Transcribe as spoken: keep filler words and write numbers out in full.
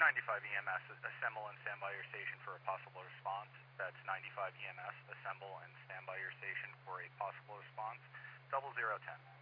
ninety-five E M S, assemble and stand by your station for a possible response. That's ninety-five E M S, assemble and stand by your station for a possible response. Double zero ten.